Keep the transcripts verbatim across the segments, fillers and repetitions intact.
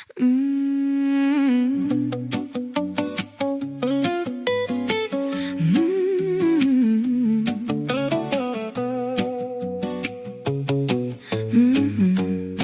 Mm. Mm. Mm.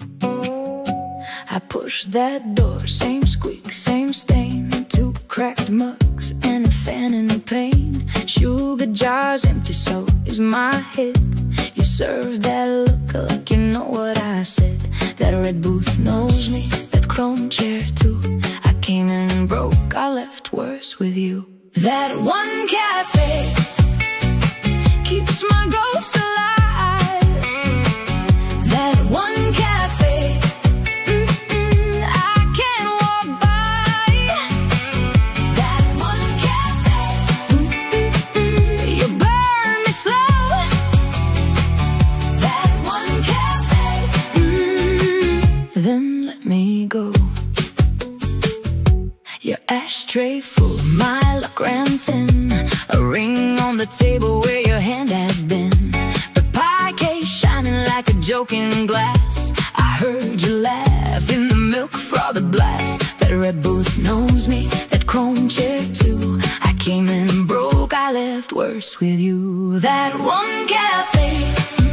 I pushed that door, same squeak, same stain. Two cracked mugs and a fan in pain. Sugar jars empty, so is my head. You served that look like you know what I said. That red booth knows me, that chrome chair too. I came in broke, I left worse with you. That one cafe keeps my ghost alive. That one cafe, mm-mm, I can't walk by. That one cafe, mm-mm, you burn me slow. That one cafe, mm, then let me go. Your ashtray full, my luck ran thin. A ring on the table where your hand had been. The pie case shining like a joke in glass. I heard you laugh in the milk frothy blast. That red booth knows me, that chrome chair too. I came in broke, I left worse with you. That one cafe